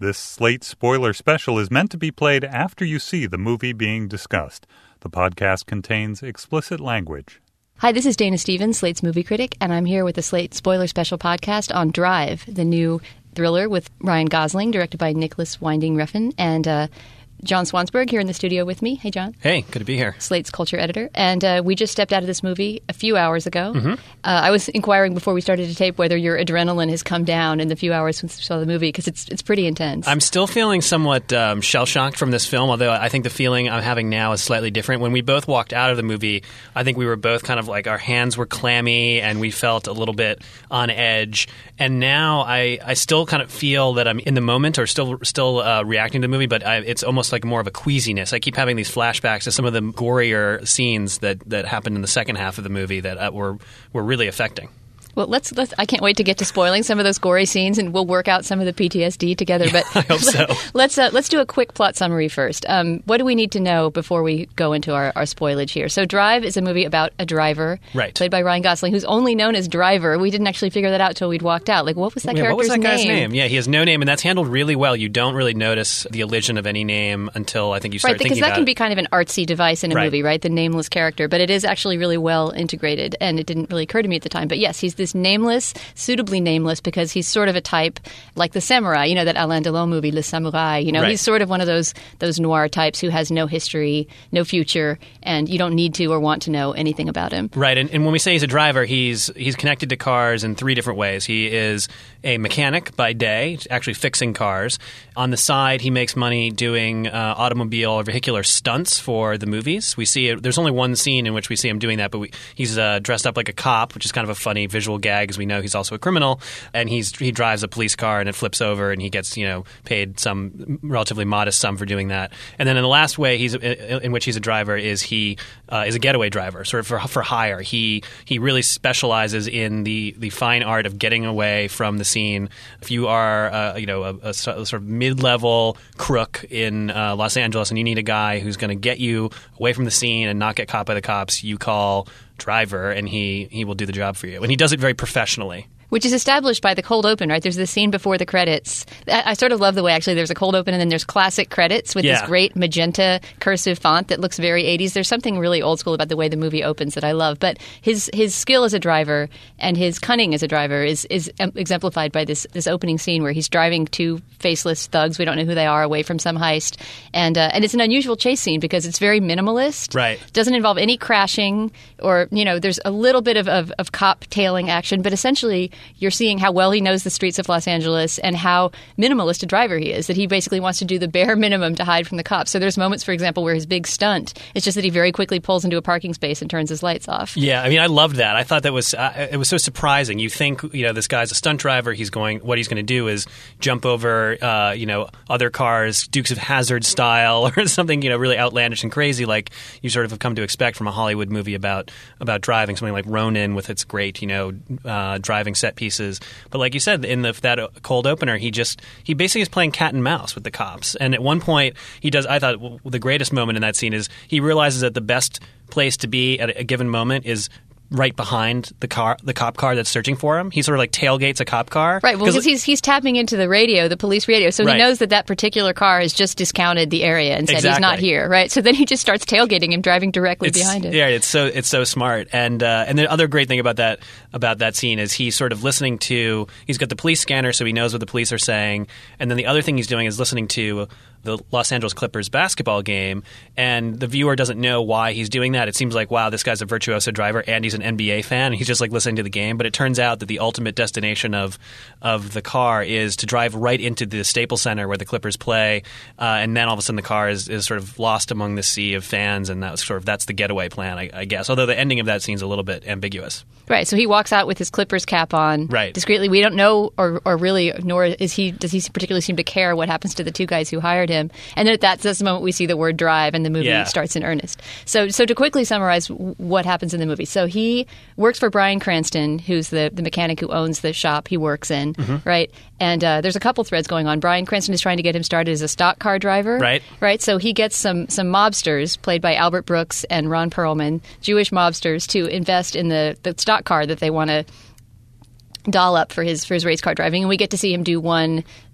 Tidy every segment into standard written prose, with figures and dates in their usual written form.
This Slate Spoiler Special is meant to be played after you see the movie being discussed. The podcast contains explicit language. Hi, this is Dana Stevens, Slate's movie critic, and I'm here with the Slate Spoiler Special podcast on Drive, the new thriller with Ryan Gosling, directed by Nicholas Winding Refn, and John Swansburg here in the studio with me. Hey, John. Hey, good to be here. Slate's culture editor. And we just stepped out of this movie a few hours ago. Mm-hmm. I was inquiring before we started to tape whether your adrenaline has come down in the few hours since we saw the movie, because it's pretty intense. I'm still feeling somewhat shell-shocked from this film, although I think the feeling I'm having now is slightly different. When we both walked out of the movie, I think we were both kind of like our hands were clammy and we felt a little bit on edge. And now I still kind of feel that I'm in the moment or still reacting to the movie, but it's almost like more of a queasiness. I keep having these flashbacks to some of the gorier scenes that happened in the second half of the movie that were really affecting. Well, let's. I can't wait to get to spoiling some of those gory scenes, and we'll work out some of the PTSD together. But I hope so. Let's do a quick plot summary first. What do we need to know before we go into our spoilage here? So, Drive is a movie about a driver, right, played by Ryan Gosling, who's only known as Driver. We didn't actually figure that out until we'd walked out. Like, what was that character's name? What was that guy's name? Yeah, he has no name, and that's handled really well. You don't really notice the elision of any name until I think you start thinking about it. Right, because that can be kind of an artsy device in a right. movie, right? The nameless character, but it is actually really well integrated, and it didn't really occur to me at the time. But yes, he's this nameless. Suitably nameless because he's sort of a type like the samurai, you know, that Alain Delon movie, Le Samouraï. You know, right. He's sort of one of those noir types who has no history, no future, and you don't need to or want to know anything about him. Right, and when we say he's a driver, he's connected to cars in three different ways. He is a mechanic by day, actually fixing cars. On the side, he makes money doing automobile or vehicular stunts for the movies. We see there's only one scene in which we see him doing that, but he's dressed up like a cop, which is kind of a funny visual gag, as we know he's also a criminal, and he drives a police car and it flips over and he gets paid some relatively modest sum for doing that. And then in the last way in which he's a driver is he is a getaway driver, sort of for hire. He really specializes in the fine art of getting away from the scene. If you are a sort of mid-level crook in Los Angeles and you need a guy who's going to get you away from the scene and not get caught by the cops, you call Driver and he will do the job for you. And he does it very professionally. Which is established by the cold open, right? There's this scene before the credits. I sort of love the way, actually, there's a cold open and then there's classic credits with this great magenta cursive font that looks very 80s. There's something really old school about the way the movie opens that I love. But his skill as a driver and his cunning as a driver is exemplified by this opening scene where he's driving two faceless thugs, we don't know who they are, away from some heist. And it's an unusual chase scene because it's very minimalist. Right. Doesn't involve any crashing or, there's a little bit of cop tailing action, but essentially you're seeing how well he knows the streets of Los Angeles and how minimalist a driver he is, that he basically wants to do the bare minimum to hide from the cops. So there's moments, for example, where his big stunt is just that he very quickly pulls into a parking space and turns his lights off. Yeah, I mean, I loved that. I thought that was it was so surprising. You think, this guy's a stunt driver. What he's going to do is jump over, other cars, Dukes of Hazzard style or something, really outlandish and crazy like you sort of have come to expect from a Hollywood movie about driving, something like Ronin with its great, driving set pieces. But like you said, in that cold opener, he basically is playing cat and mouse with the cops. And at one point, I thought the greatest moment in that scene is he realizes that the best place to be at a given moment is right behind the cop car that's searching for him. He sort of like tailgates a cop car. Right, well, because he's tapping into the radio, the police radio, so right. He knows that particular car has just discounted the area and said exactly. He's not here, right? So then he just starts tailgating him, driving directly behind him. Yeah, it's so smart. And the other great thing about that scene is he's sort of listening to, he's got the police scanner so he knows what the police are saying, and then the other thing he's doing is listening to the Los Angeles Clippers basketball game, and the viewer doesn't know why he's doing that. It seems like, wow, this guy's a virtuoso driver and he's an NBA fan and he's just like listening to the game. But it turns out that the ultimate destination of the car is to drive right into the Staples Center where the Clippers play, and then all of a sudden the car is sort of lost among the sea of fans, and that's the getaway plan, I guess. Although the ending of that scene's a little bit ambiguous. Right, so he walks out with his Clippers cap on right. discreetly. We don't know, or really, nor does he particularly seem to care what happens to the two guys who hired him. And then that's the moment we see the word drive and the movie starts in earnest. So to quickly summarize what happens in the movie. So he works for Bryan Cranston, who's the mechanic who owns the shop he works in, right? And there's a couple threads going on. Bryan Cranston is trying to get him started as a stock car driver. Right. So he gets some mobsters, played by Albert Brooks and Ron Perlman, Jewish mobsters, to invest in the stock car that they want to doll up for his race car driving, and we get to see him do one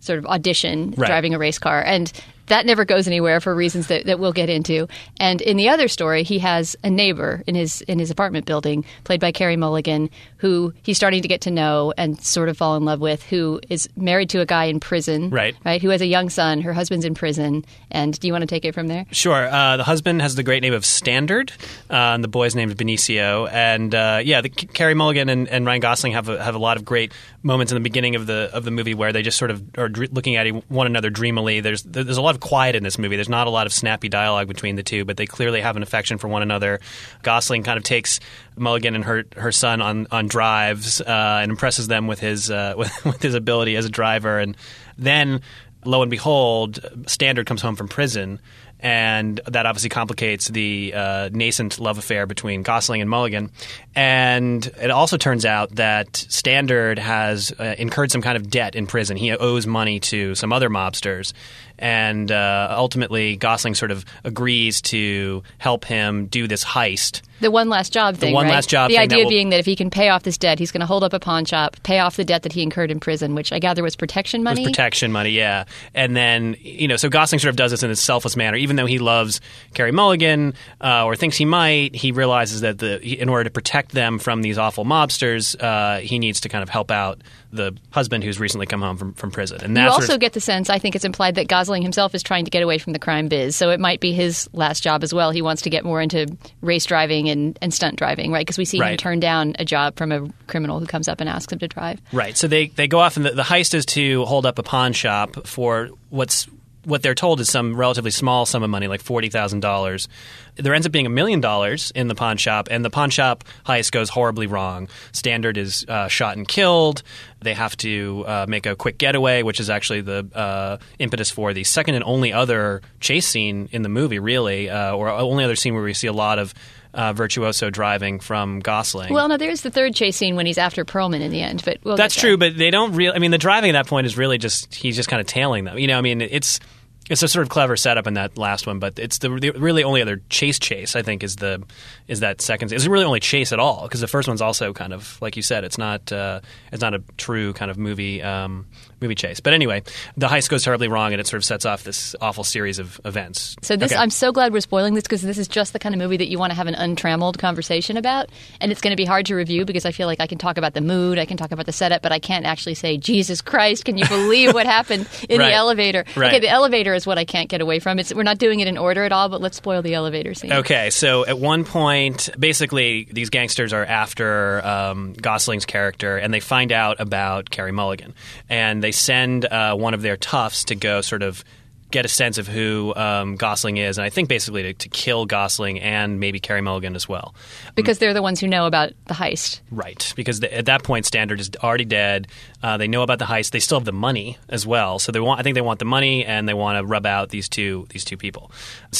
sort of audition Right. driving a race car. And that never goes anywhere for reasons that we'll get into. And in the other story, he has a neighbor in his apartment building, played by Carey Mulligan, who he's starting to get to know and sort of fall in love with, who is married to a guy in prison, Right. Who has a young son. Her husband's in prison. And do you want to take it from there? Sure. The husband has the great name of Standard, and the boy's name is Benicio. And Carey Mulligan and Ryan Gosling have a lot of great moments in the beginning of the movie where they just sort of are looking at one another dreamily. There's a lot of quiet in this movie. There's not a lot of snappy dialogue between the two, but they clearly have an affection for one another. Gosling kind of takes Mulligan and her son on drives and impresses them with his with his ability as a driver. And then, lo and behold, Standard comes home from prison. And that obviously complicates the nascent love affair between Gosling and Mulligan. And it also turns out that Standard has incurred some kind of debt in prison. He owes money to some other mobsters. And ultimately, Gosling sort of agrees to help him do this heist. The one last job thing, one right? last job the thing idea being that if he can pay off this debt, he's going to hold up a pawn shop, pay off the debt that he incurred in prison, which I gather was protection money. It was protection money, yeah. And then, so Gosling sort of does this in a selfless manner. Even though he loves Carey Mulligan or thinks he might, he realizes that in order to protect them from these awful mobsters, he needs to kind of help out the husband who's recently come home from prison. And you also get the sense, I think it's implied, that Gosling himself is trying to get away from the crime biz, so it might be his last job as well. He wants to get more into race driving and stunt driving, right? Because we see him turn down a job from a criminal who comes up and asks him to drive. Right. So they go off, and the heist is to hold up a pawn shop for what they're told is some relatively small sum of money, like $40,000. There ends up being $1 million in the pawn shop, and the pawn shop heist goes horribly wrong. Standard is shot and killed. They have to make a quick getaway, which is actually the impetus for the second and only other chase scene in the movie, really, or only other scene where we see a lot of virtuoso driving from Gosling. Well, no, there's the third chase scene when he's after Perlman in the end. But that's true, but they don't really. I mean, the driving at that point is really just he's just kind of tailing them. It's a sort of clever setup in that last one, but it's the really only other chase. I think is that second. It's really only chase at all, because the first one's also kind of like you said. It's not a true kind of movie chase. But anyway, the heist goes terribly wrong, and it sort of sets off this awful series of events. So I'm so glad we're spoiling this, because this is just the kind of movie that you want to have an untrammeled conversation about, and it's going to be hard to review because I feel like I can talk about the mood, I can talk about the setup, but I can't actually say, Jesus Christ, can you believe what happened in the elevator? Right. Okay, the elevator is what I can't get away from. We're not doing it in order at all, but let's spoil the elevator scene. Okay, so at one point, basically, these gangsters are after Gosling's character, and they find out about Carey Mulligan, and they send one of their toughs to go sort of get a sense of who Gosling is, and I think basically to kill Gosling and maybe Carey Mulligan as well. Because they're the ones who know about the heist. Right, because at that point Standard is already dead. They know about the heist. They still have the money as well. So I think they want the money, and they want to rub out these two people.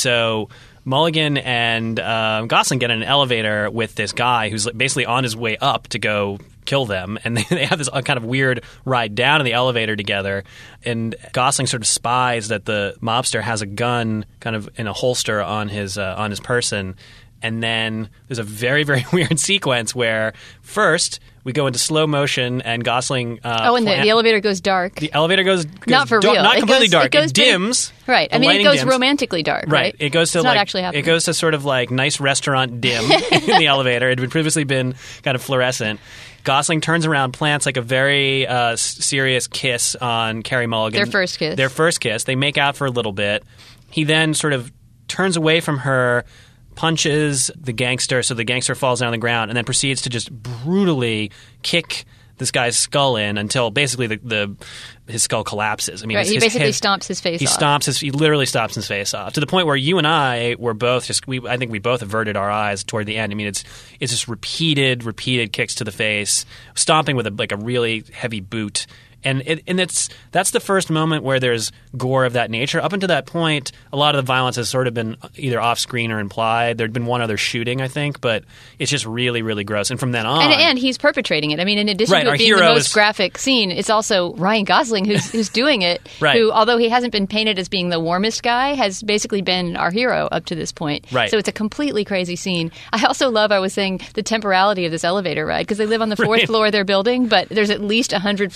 So Mulligan and Gosling get in an elevator with this guy who's basically on his way up to go kill them, and they have this kind of weird ride down in the elevator together, and Gosling sort of spies that the mobster has a gun kind of in a holster on his person, and then there's a very, very weird sequence where first we go into slow motion, and Gosling the elevator goes dark. The elevator goes not for dark, real. not completely dark. It dims. Right. I mean, it goes romantically dark. Right. It goes to it's not actually happening. It goes to sort of like nice restaurant dim in the elevator. It had previously been kind of fluorescent. Gosling turns around, plants like a very serious kiss on Carey Mulligan. Their first kiss. They make out for a little bit. He then sort of turns away from her, punches the gangster, so the gangster falls down on the ground, and then proceeds to just brutally kick this guy's skull in until basically his skull collapses. I mean, he basically stomps his face off. He literally stomps his face off, to the point where you and I were both I think we both averted our eyes toward the end. I mean, it's just repeated kicks to the face, stomping with a really heavy boot. And that's the first moment where there's gore of that nature. Up until that point, a lot of the violence has sort of been either off-screen or implied. There'd been one other shooting, I think, but it's just really, really gross. And from then on... And he's perpetrating it. I mean, in addition to it being the most graphic scene, it's also Ryan Gosling who's doing it, who, although he hasn't been painted as being the warmest guy, has basically been our hero up to this point. Right. So it's a completely crazy scene. I also love, I was saying, the temporality of this elevator ride, because they live on the fourth floor of their building, but there's at least 100 floors worth of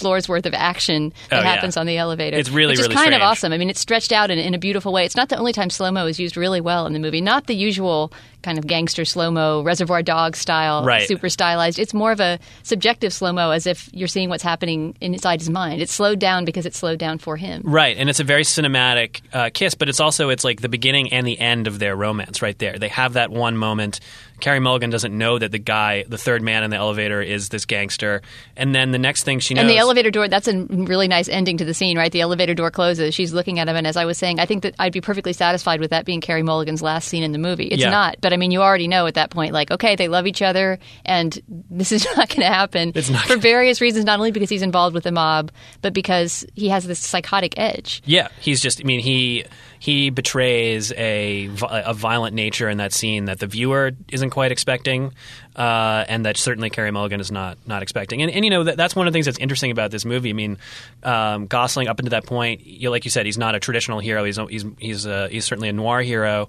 of action that happens on the elevator. It's really, really strange. Kind of awesome. I mean, it's stretched out in a beautiful way. It's not the only time slow-mo is used really well in the movie. Not the usual kind of gangster slow-mo, Reservoir Dogs style, super stylized. It's more of a subjective slow-mo, as if you're seeing what's happening inside his mind. It's slowed down because it's slowed down for him. Right, and it's a very cinematic kiss, but it's like the beginning and the end of their romance right there. They have that one moment. Carey Mulligan doesn't know that the third man in the elevator, is this gangster. And then the next thing she knows... And the elevator door, that's a really nice ending to the scene, right? The elevator door closes. She's looking at him, and as I was saying, I think that I'd be perfectly satisfied with that being Carey Mulligan's last scene in the movie. It's not, but I mean, you already know at that point, like, okay, they love each other, and this is not going to happen for various reasons, not only because he's involved with the mob, but because he has this psychotic edge. Yeah, he's just, I mean, he betrays a violent nature in that scene that the viewer isn't quite expecting, and that certainly Carey Mulligan is not expecting. And you know, that's one of the things that's interesting about this movie. I mean, Gosling up until that point, like you said, he's not a traditional hero. He's certainly a noir hero,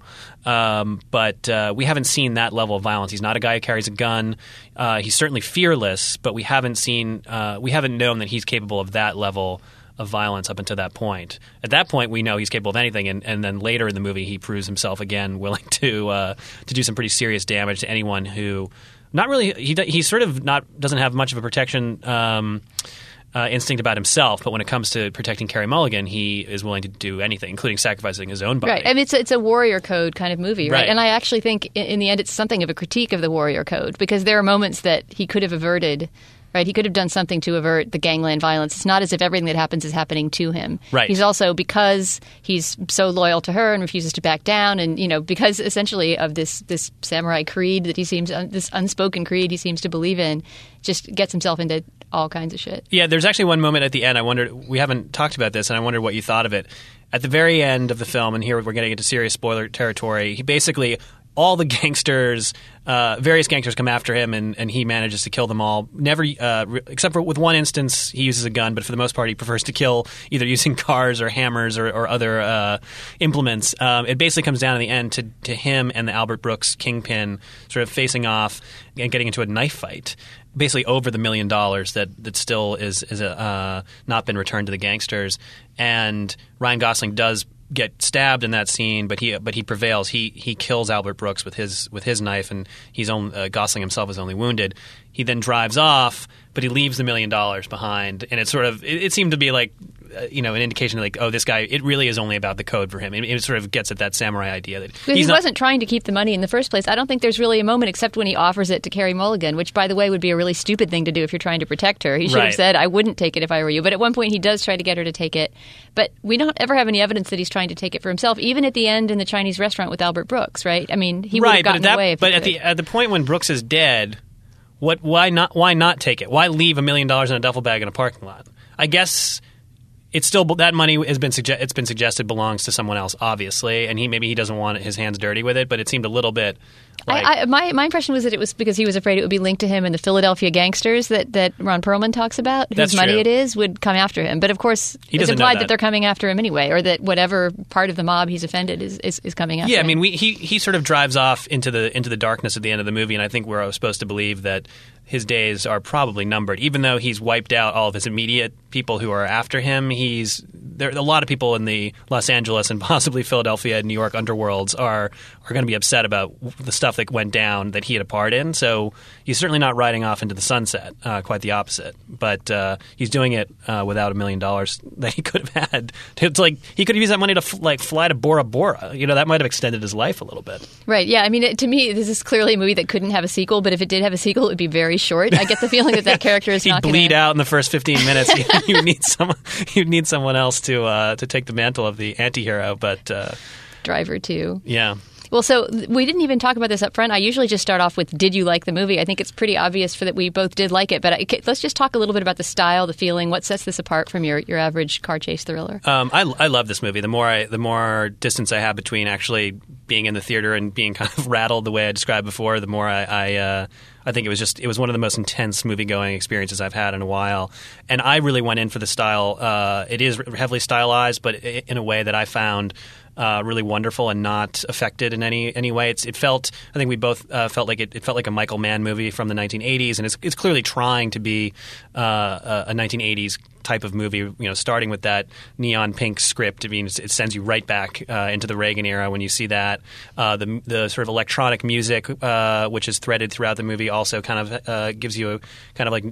but we haven't seen that level of violence. He's not a guy who carries a gun. He's certainly fearless, but we haven't known that he's capable of that level of violence up until that point. At that point, we know he's capable of anything, and then later in the movie, he proves himself again willing to do some pretty serious damage to anyone who not really. He sort of doesn't have much of a protection instinct about himself, but when it comes to protecting Carey Mulligan, he is willing to do anything, including sacrificing his own body. Right. I mean, it's a warrior code kind of movie, right? And I actually think in the end, it's something of a critique of the warrior code, because there are moments that he could have averted. Right, he could have done something to avert the gangland violence. It's not as if everything that happens is happening to him. Right. He's also, because he's so loyal to her and refuses to back down, and because essentially of this samurai creed that he seems, this unspoken creed he seems to believe in, just gets himself into all kinds of shit. Yeah, there's actually one moment at the end. I wondered, we haven't talked about this, and I wondered what you thought of it. At the very end of the film, and here we're getting into serious spoiler territory, he basically, all the gangsters, various gangsters come after him, and he manages to kill them all. Never, except for with one instance, he uses a gun, but for the most part, he prefers to kill either using cars or hammers or other implements. It basically comes down in the end to him and the Albert Brooks kingpin sort of facing off and getting into a knife fight, basically over the $1 million that still is not been returned to the gangsters. And Ryan Gosling does get stabbed in that scene, but he prevails. He kills Albert Brooks with his knife, and Gosling himself is only wounded. He then drives off, but he leaves the $1 million behind, and it seemed to be like an indication like, oh, this guy, it really is only about the code for him. It sort of gets at that samurai idea that he wasn't trying to keep the money in the first place. I don't think there's really a moment except when he offers it to Carey Mulligan, which, by the way, would be a really stupid thing to do if you're trying to protect her. He should have said, I wouldn't take it if I were you. But at one point he does try to get her to take it. But we don't ever have any evidence that he's trying to take it for himself, even at the end in the Chinese restaurant with Albert Brooks, right? I mean, he would have gotten away. But at the point when Brooks is dead, why not take it? Why leave $1 million in a duffel bag in a parking lot? I guess it's still, that money has been suggested belongs to someone else, obviously, and maybe he doesn't want his hands dirty with it. But it seemed a little bit. My impression was that it was because he was afraid it would be linked to him and the Philadelphia gangsters that Ron Perlman talks about, whose money it is, would come after him. But of course, it's implied that they're coming after him anyway, or that whatever part of the mob he's offended is coming after him. Yeah, I mean, he sort of drives off into the darkness at the end of the movie, and I think we're supposed to believe that his days are probably numbered. Even though he's wiped out all of his immediate people who are after him, there are a lot of people in the Los Angeles and possibly Philadelphia and New York underworlds are going to be upset about the stuff that went down that he had a part in. So he's certainly not riding off into the sunset, quite the opposite. But he's doing it without $1 million that he could have had. It's like he could have used that money to fly to Bora Bora. That might have extended his life a little bit. Right, yeah. I mean, to me, this is clearly a movie that couldn't have a sequel, but if it did have a sequel, it would be very short. I get the feeling that character is not going to... He'd bleed out in the first 15 minutes. You'd need someone else to take the mantle of the anti-hero, but... Driver, too. Yeah. Well, so we didn't even talk about this up front. I usually just start off with, did you like the movie? I think it's pretty obvious that we both did like it. But let's just talk a little bit about the style, the feeling. What sets this apart from your average car chase thriller? I love this movie. The more distance I have between actually being in the theater and being kind of rattled the way I described before, the more I think it was one of the most intense movie-going experiences I've had in a while. And I really went in for the style. It is heavily stylized, but in a way that I found really wonderful and not affected in any way. It felt, I think we both felt like it felt like a Michael Mann movie from the 1980s, and it's clearly trying to be a 1980s type of movie, starting with that neon pink script. I mean, it sends you right back into the Reagan era when you see that. The sort of electronic music, which is threaded throughout the movie, also kind of gives you a kind of like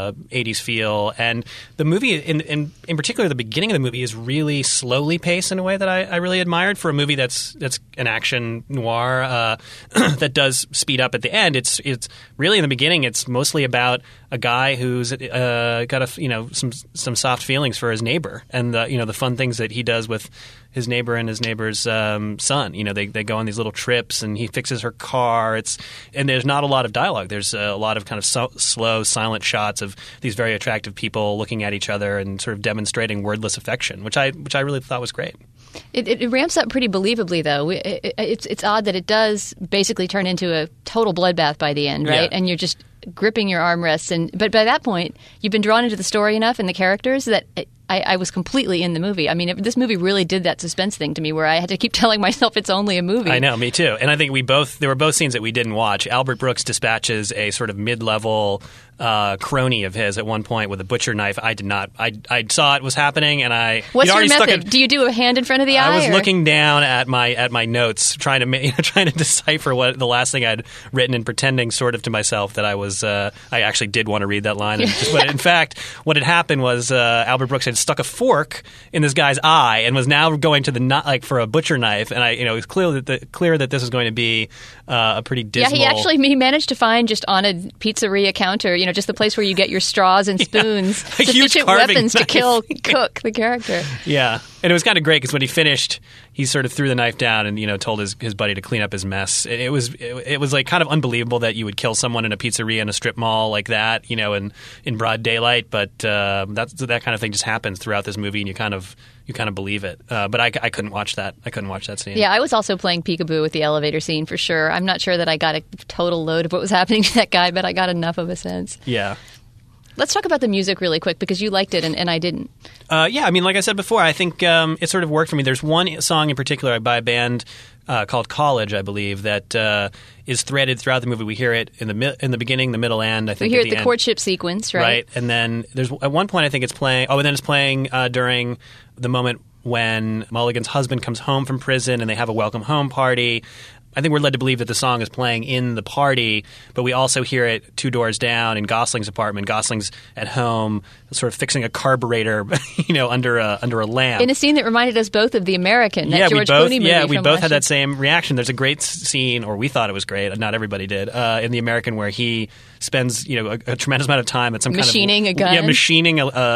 80s feel. And the movie, in particular, the beginning of the movie is really slowly paced in a way that I really admired for a movie that's an action noir that does speed up at the end. It's really in the beginning. It's mostly about a guy who's got some soft feelings for his neighbor, and the fun things that he does with his neighbor and his neighbor's son. They go on these little trips, and he fixes her car. And there's not a lot of dialogue. There's a lot of kind of slow, silent shots of these very attractive people looking at each other and sort of demonstrating wordless affection, which I really thought was great. It ramps up pretty believably, though. It's odd that it does basically turn into a total bloodbath by the end, right? Yeah. And you're just gripping your armrests. But by that point, you've been drawn into the story enough and the characters that I was completely in the movie. I mean, this movie really did that suspense thing to me where I had to keep telling myself it's only a movie. I know, me too. And I think there were both scenes that we didn't watch. Albert Brooks dispatches a sort of mid-level crony of his at one point with a butcher knife. I did not. I saw it was happening, and I. What's your method? Do you do a hand in front of the eye? I was looking down at my notes, trying to decipher what the last thing I'd written, and pretending sort of to myself that I was. I actually did want to read that line, but in fact, what had happened was Albert Brooks had stuck a fork in this guy's eye and was now going to for a butcher knife, and it was clear that this was going to be a pretty dismal. Yeah, he managed to find just on a pizzeria counter, just the place where you get your straws and spoons, sufficient weapons to kill Cook, the character. Yeah, and it was kind of great because when he finished, he sort of threw the knife down and told his buddy to clean up his mess. It was like kind of unbelievable that you would kill someone in a pizzeria in a strip mall like that, in broad daylight. But that kind of thing just happens throughout this movie, and you kind of believe it. But I couldn't watch that. I couldn't watch that scene. Yeah, I was also playing peekaboo with the elevator scene for sure. I'm not sure that I got a total load of what was happening to that guy, but I got enough of a sense. Yeah. Let's talk about the music really quick because you liked it and I didn't. Yeah, I mean, like I said before, I think it sort of worked for me. There's one song in particular by a band called College, I believe, that is threaded throughout the movie. We hear it in the beginning, the middle, and I think we hear at the end. Courtship sequence, right? Right, and then there's at one point I think it's playing. Oh, and then it's playing during the moment when Mulligan's husband comes home from prison and they have a welcome home party. I think we're led to believe that the song is playing in the party, but we also hear it two doors down in Gosling's apartment. Gosling's at home, sort of fixing a carburetor, under a lamp. In a scene that reminded us both of The American, that George Clooney movie. Yeah, we both had year. That same reaction. There's a great scene, or we thought it was great. Not everybody did. In The American, where he spends a tremendous amount of time at some machining a gun. Yeah, machining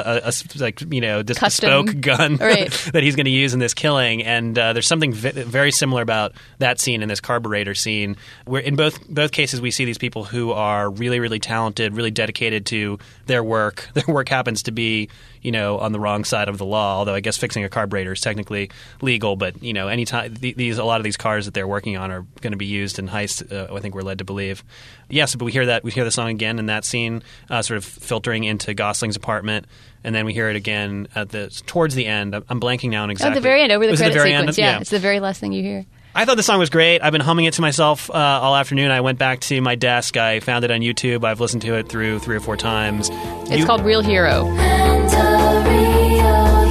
this custom bespoke gun right. that he's going to use in this killing. And there's something very similar about that scene in this carburetor scene, where in both cases we see these people who are really, really talented, really dedicated to their work. Their work happens to be, on the wrong side of the law. Although I guess fixing a carburetor is technically legal, but anytime a lot of these cars that they're working on are going to be used in heists. I think we're led to believe. Yes, but we hear the song again in that scene, sort of filtering into Gosling's apartment. And then we hear it again towards the end. I'm blanking now on exactly. At the very end, over the credit sequence. Yeah, it's the very last thing you hear. I thought the song was great. I've been humming it to myself all afternoon. I went back to my desk. I found it on YouTube. I've listened to it through 3 or 4 times. It's called Real Hero. And a real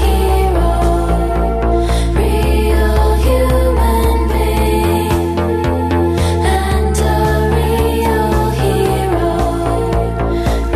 hero, real human being. And a real hero,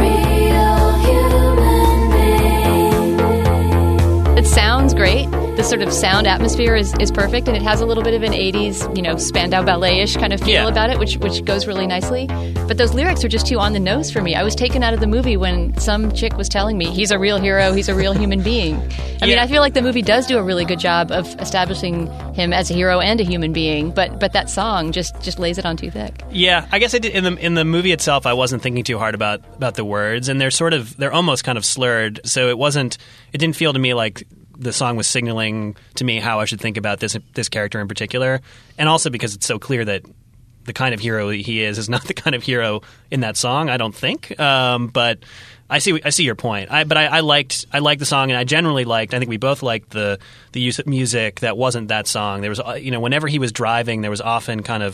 real human being. It sounds great. The sort of sound atmosphere is perfect, and it has a little bit of an 80s, Spandau Ballet-ish kind of feel about it, which goes really nicely. But those lyrics are just too on the nose for me. I was taken out of the movie when some chick was telling me, he's a real hero, he's a real human being. I mean, I feel like the movie does do a really good job of establishing him as a hero and a human being, but that song just lays it on too thick. Yeah, I guess I did in the movie itself. I wasn't thinking too hard about the words, and they're almost kind of slurred. So it didn't feel to me like the song was signaling to me how I should think about this character in particular, and also because it's so clear that the kind of hero he is not the kind of hero in that song. I don't think, but I see your point. I liked the song, and I generally liked. I think we both liked the use of music that wasn't that song. There was whenever he was driving, there was often kind of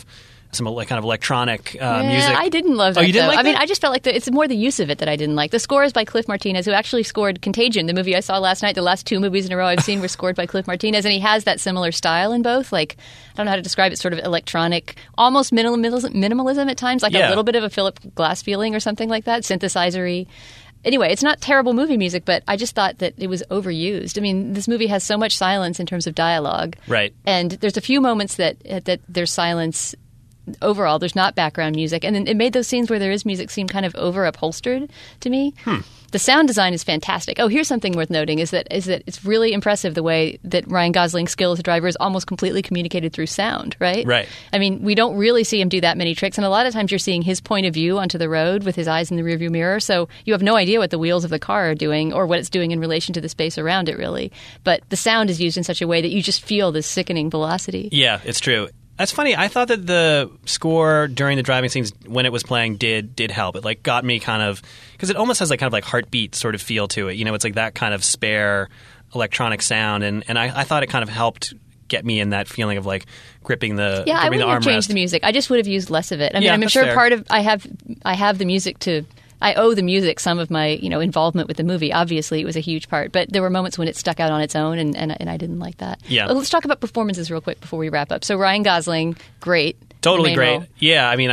some like kind of electronic music. I didn't love that. Oh, you didn't though. like I mean, that? I just felt like it's more the use of it that I didn't like. The score is by Cliff Martinez, who actually scored Contagion, the movie I saw last night. The last 2 movies in a row I've seen were scored by Cliff Martinez, and he has that similar style in both. Like, I don't know how to describe it, sort of electronic, almost minimalism at times, like a little bit of a Philip Glass feeling or something like that, synthesizer-y. Anyway, it's not terrible movie music, but I just thought that it was overused. I mean, this movie has so much silence in terms of dialogue. Right. And there's a few moments that there's silence. Overall, there's not background music. And then it made those scenes where there is music seem kind of over-upholstered to me. The sound design is fantastic. Oh, here's something worth noting is that it's really impressive the way that Ryan Gosling's skill as a driver is almost completely communicated through sound, right? Right. I mean, we don't really see him do that many tricks, and a lot of times you're seeing his point of view onto the road with his eyes in the rearview mirror, so you have no idea what the wheels of the car are doing or what it's doing in relation to the space around it, really. But the sound is used in such a way that you just feel this sickening velocity. Yeah, it's true. That's funny. I thought that the score during the driving scenes when it was playing did help. It like got me kind of because it almost has like kind of like heartbeat sort of feel to it. You know, it's like that kind of spare electronic sound, and I thought it kind of helped get me in that feeling of like gripping the I gripping wouldn't the have armrest. changed the music. I just would have used less of it. I mean, I'm that's sure fair. part of I have the music to. I owe the music some of my involvement with the movie. Obviously, it was a huge part, but there were moments when it stuck out on its own, and I didn't like that. Yeah. Let's talk about performances real quick before we wrap up. So Ryan Gosling, great. Totally Main great. role. Yeah, I mean,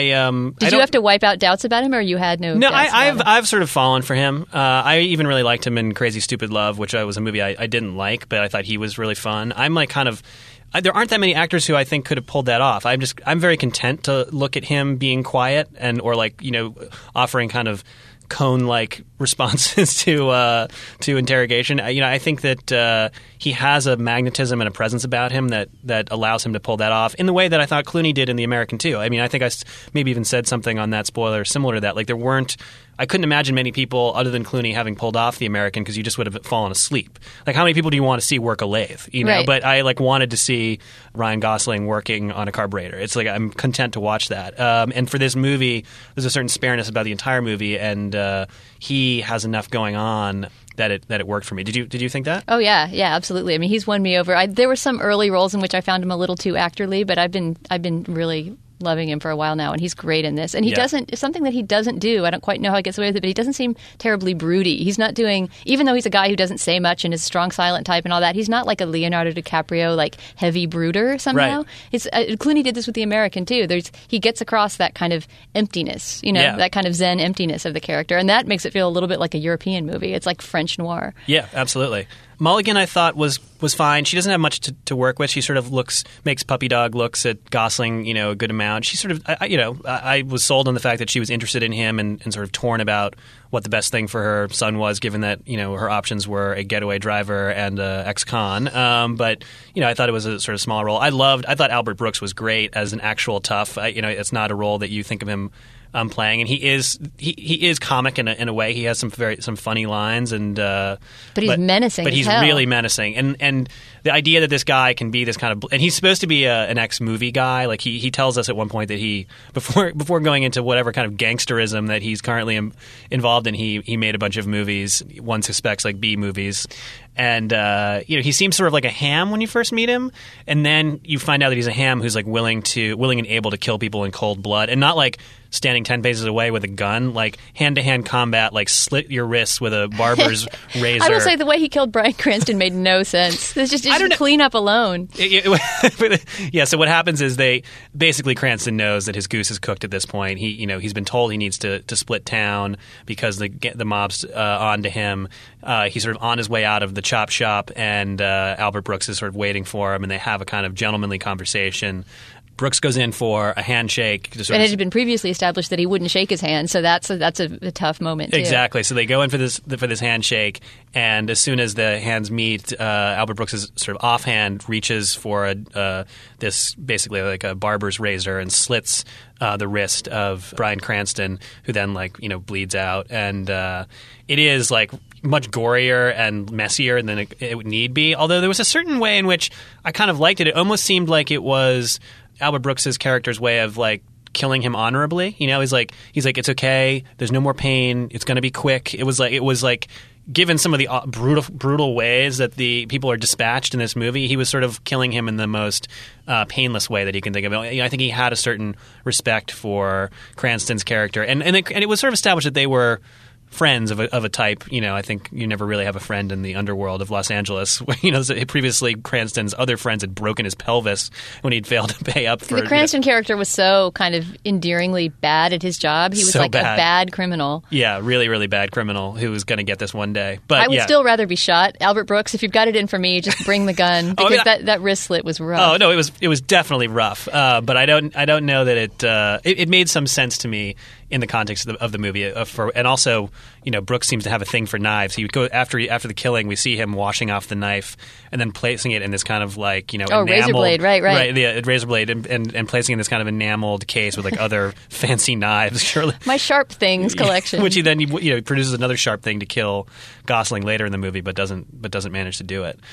Did you have to wipe out doubts about him, or you had no? No, doubts about him? I've sort of fallen for him. I even really liked him in Crazy Stupid Love, which was a movie I didn't like, but I thought he was really fun. I'm like kind of. There aren't that many actors who I think could have pulled that off. I'm very content to look at him being quiet or like offering kind of cone-like responses to interrogation. I think that he has a magnetism and a presence about him that allows him to pull that off in the way that I thought Clooney did in The American too. I mean, I think I maybe even said something on that spoiler similar to that. Like I couldn't imagine many people other than Clooney having pulled off The American because you just would have fallen asleep. Like, how many people do you want to see work a lathe? Right. But I wanted to see Ryan Gosling working on a carburetor. It's like I'm content to watch that. And for this movie, there's a certain spareness about the entire movie, and he has enough going on that it worked for me. Did you think that? Oh yeah, absolutely. I mean, he's won me over. There were some early roles in which I found him a little too actorly, but I've been really loving him for a while now, and he's great in this. And he doesn't. It's something that he doesn't do. I don't quite know how he gets away with it, but he doesn't seem terribly broody. He's not doing, even though he's a guy who doesn't say much and is strong, silent type and all that. He's not like a Leonardo DiCaprio, like heavy brooder somehow. Right. Clooney did this with The American too. He gets across that kind of emptiness, that kind of Zen emptiness of the character, and that makes it feel a little bit like a European movie. It's like French noir. Yeah, absolutely. Mulligan, I thought, was fine. She doesn't have much to work with. She sort of makes puppy dog looks at Gosling, a good amount. She sort of, I was sold on the fact that she was interested in him and sort of torn about what the best thing for her son was, given that, her options were a getaway driver and ex-con. But, I thought it was a sort of smaller role. I thought Albert Brooks was great as an actual tough. It's not a role that you think of him playing, and he is comic in a way. He has some funny lines, but he's menacing. But as he's hell. really menacing, and the idea that this guy can be this kind of, and he's supposed to be an ex-movie guy. Like he tells us at one point that he before going into whatever kind of gangsterism that he's currently involved in, he made a bunch of movies. One suspects like B movies. And he seems sort of like a ham when you first meet him, and then you find out that he's a ham who's like willing and able to kill people in cold blood, and not like standing 10 paces away with a gun, like hand-to-hand combat, like slit your wrists with a barber's razor. I will say the way he killed Bryan Cranston made no sense. It's just clean up alone. Yeah. So what happens is basically Cranston knows that his goose is cooked at this point. He's been told he needs to split town because the mob's onto him. He's sort of on his way out of the chop shop, and Albert Brooks is sort of waiting for him, and they have a kind of gentlemanly conversation. Brooks goes in for a handshake. And it had been previously established that he wouldn't shake his hand, so that's a tough moment, too. Exactly. So they go in for this handshake, and as soon as the hands meet, Albert Brooks' sort of offhand reaches for this basically like a barber's razor and slits the wrist of Bryan Cranston, who then bleeds out. And it is like much gorier and messier than it would need be. Although there was a certain way in which I kind of liked it. It almost seemed like it was Albert Brooks' character's way of killing him honorably. He's like it's okay. There's no more pain. It's going to be quick. It was like given some of the brutal ways that the people are dispatched in this movie, he was sort of killing him in the most painless way that he can think of. I think he had a certain respect for Cranston's character, and it was sort of established that they were friends of a type. I think you never really have a friend in the underworld of Los Angeles. Previously Cranston's other friends had broken his pelvis when he'd failed to pay up for. The Cranston character was so kind of endearingly bad at his job. He was so like a bad criminal. Yeah, really, really bad criminal who was going to get this one day. But I would still rather be shot. Albert Brooks, if you've got it in for me, just bring the gun because that wrist slit was rough. Oh no, it was definitely rough. But I don't know that it made some sense to me in the context of the movie. And also, Brooks seems to have a thing for knives. He would go after the killing. We see him washing off the knife and then placing it in this kind of enameled, razor blade, right, the razor blade, and placing it in this kind of enameled case with other fancy knives. Surely, my sharp things collection, which he then produces another sharp thing to kill Gosling later in the movie, but doesn't manage to do it.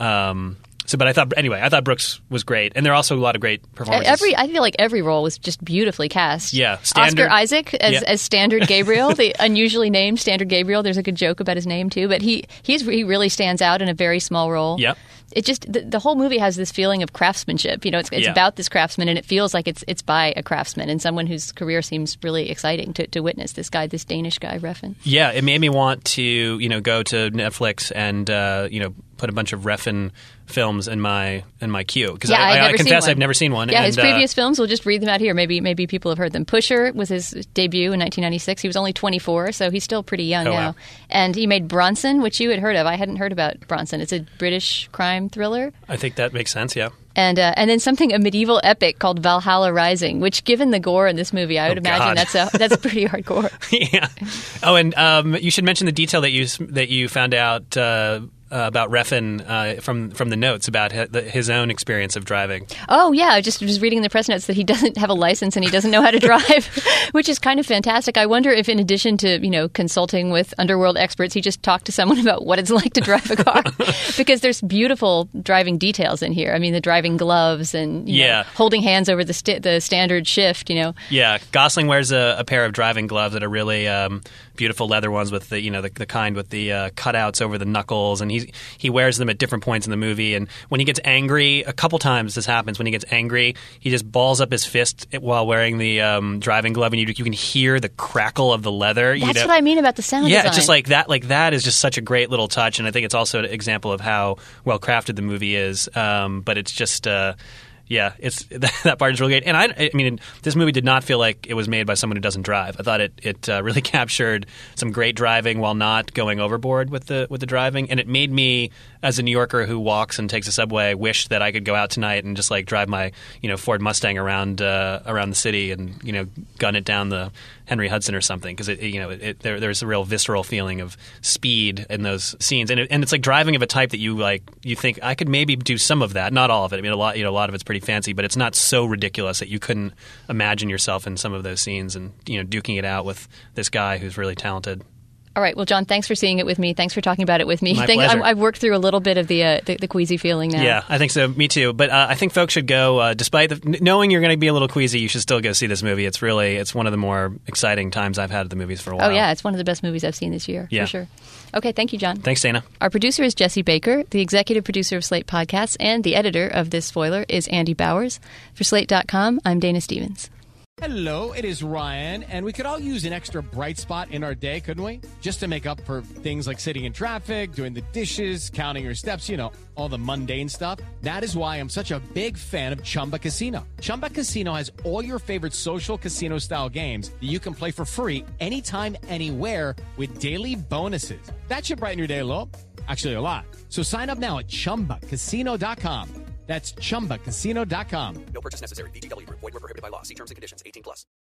But I thought Brooks was great, and there are also a lot of great performances. I feel like every role was just beautifully cast. Yeah, Oscar Isaac as Standard Gabriel, the unusually named Standard Gabriel. There's a good joke about his name too, but he really stands out in a very small role. Yep. It just the whole movie has this feeling of craftsmanship. It's about this craftsman, and it feels like it's by a craftsman and someone whose career seems really exciting to witness. This Danish guy, Refn. Yeah, it made me want to go to Netflix and put a bunch of Refn films in my queue because I confess I've never seen one. Yeah, his previous films, we'll just read them out here. Maybe people have heard them. Pusher was his debut in 1996. He was only 24, so he's still pretty young now. Wow. And he made Bronson, which you had heard of. I hadn't heard about Bronson. It's a British crime thriller. I think that makes sense. Yeah. And then a medieval epic called Valhalla Rising, which, given the gore in this movie, I would imagine that's pretty hardcore. Yeah. Oh, and you should mention the detail that you found out about Refn from the notes about his own experience of driving. Oh yeah, I just was reading in the press notes that he doesn't have a license and he doesn't know how to drive, which is kind of fantastic. I wonder if, in addition to consulting with underworld experts, he just talked to someone about what it's like to drive a car, because there's beautiful driving details in here. I mean, the driving gloves and holding hands over the standard shift. Yeah, Gosling wears a pair of driving gloves that are really beautiful leather ones with the kind with the cutouts over the knuckles, and he wears them at different points in the movie. And when he gets angry, a couple times this happens. When he gets angry, he just balls up his fist while wearing the driving glove, and you can hear the crackle of the leather. That's what I mean about the sound design. It's just like that. Like that is just such a great little touch, and I think it's also an example of how well crafted the movie is. But it's just. Yeah, it's that part is really great, and I mean, this movie did not feel like it was made by someone who doesn't drive. I thought it really captured some great driving while not going overboard with the driving, and it made me, as a New Yorker who walks and takes a subway, wish that I could go out tonight and just drive my Ford Mustang around the city and gun it down the Henry Hudson or something, because there's a real visceral feeling of speed in those scenes, and it's like driving of a type that you think I could maybe do some of that, not all of it. I mean, a lot of it's pretty fancy, but it's not so ridiculous that you couldn't imagine yourself in some of those scenes and duking it out with this guy who's really talented. All right. Well, John, thanks for seeing it with me. Thanks for talking about it with me. My pleasure. I've worked through a little bit of the queasy feeling now. Yeah, I think so. Me too. But I think folks should go, despite knowing you're going to be a little queasy, you should still go see this movie. It's one of the more exciting times I've had at the movies for a while. Oh, yeah. It's one of the best movies I've seen this year, for sure. Okay. Thank you, John. Thanks, Dana. Our producer is Jesse Baker. The executive producer of Slate Podcasts and the editor of this spoiler is Andy Bowers. For Slate.com, I'm Dana Stevens. Hello, it is Ryan, and we could all use an extra bright spot in our day, couldn't we? Just to make up for things like sitting in traffic, doing the dishes, counting your steps, all the mundane stuff. That is why I'm such a big fan of Chumba Casino. Chumba Casino has all your favorite social casino-style games that you can play for free anytime, anywhere with daily bonuses. That should brighten your day a little. Actually, a lot. So sign up now at ChumbaCasino.com. That's ChumbaCasino.com. No purchase necessary. VGW Group. Void where prohibited by law. See terms and conditions. 18+.